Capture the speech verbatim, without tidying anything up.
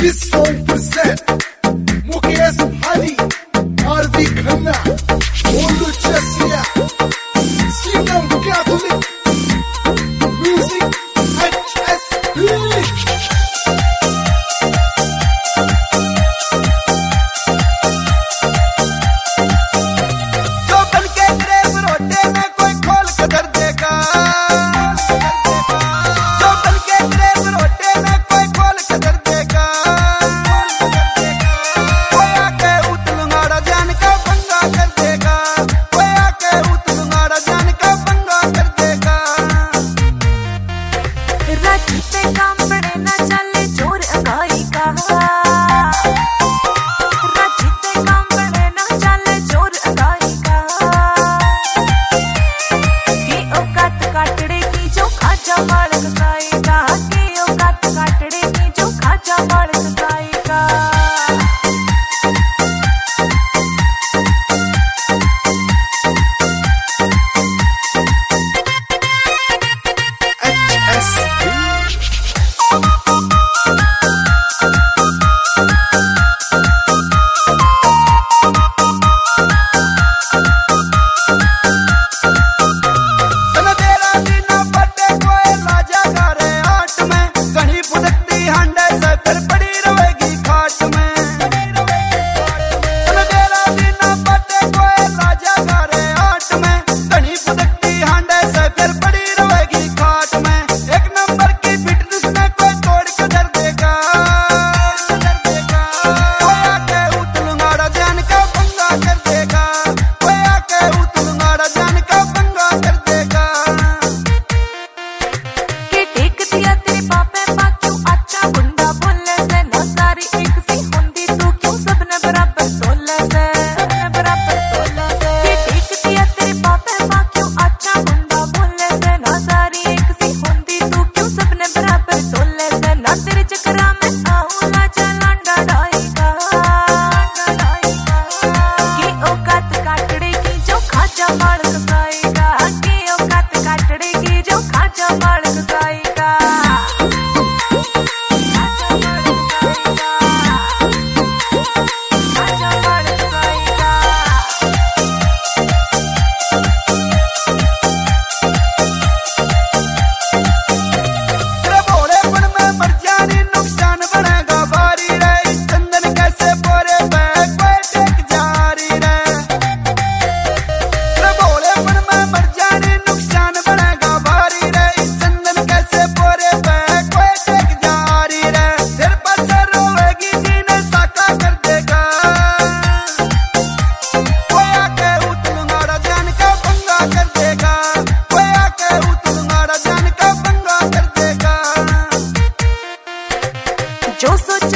This song present Mukesh Bhani, R V Khanna, Molu Chasia, Singam Catholic, Music H S जो बन के grave रोटे में कोई खोल के दर देगा, जो बन के ग्रेव रोटे में कोई खोल के दर देगा, कोई आके उतलूंगाड़ा जान का पंगा कर देगा, कोई आके उतलूंगाड़ा जान का पंगा कर देगा। राजी पे काम पड़े ना चले चोर अगाई का, राजी पे काम पड़े ना चले चोर अगाई का, की औकात काटड़े की जो खाजा मालक साएगा, की औकात काटड़े की जो खाजा मालक साएगा। H S तन तेरा बिना पट्टे कोई लाजा करे आठ में, कहीं फुदकती हंडे से फिर पड़ी रहेगी खाट में। तन तेरा बिना पट्टे कोई लाजा करे आठ में, कहीं फुदकती हंडे से फिर पड़ी रहेगी खाट में। एक नंबर की फिटनेस में कोई तोड़ के डर देगा, कोई आके उतलूंगाड़ा जान का पंगा कर देगा, कोई आके उतलूंगाड़ा जान का पंगा कर देगा। के टेक दिया तेरे पापे पा क्यों अच्छा गुंडा बोले से ना सारी एक सी होंदी तू क्यों सबने बराबर तोले से, सबने बराबर तोले से। के टेक दिया तेरे पापे पा क्यों अच्छा गुंडा बोले से ना सारी एक सी होंदी तू क्यों सबने बराबर तोले से। ना तेरे चक्करा में आऊं ना चलांडा डाएगा, डाएगा की औकात काटड़े की जो खाजा मालक साएगा, की औकात काटड़े की जो खाजा मालक साएगा, खाजा मालक साएगा, खाजा मालक साएगा। तेरे भोलेपन में मर जानी नुकसान बनेगा भारी रे, इस चंदन कैसे बोरे बैग पे टेक जारी रे। तेरे भोलेपन में मर जानी नुकसान बनेगा भारी रे, इस चंदन कैसे बोरे बैग पे टेक जारी रे। तेरे पर से रोएगी जीने साका कर देगा, कोई आके उतलूंगाड़ा जान का पंगा कर देगा, कोई आके उतलूंगाड़ा जान का पंगा कर देगा। जो सोच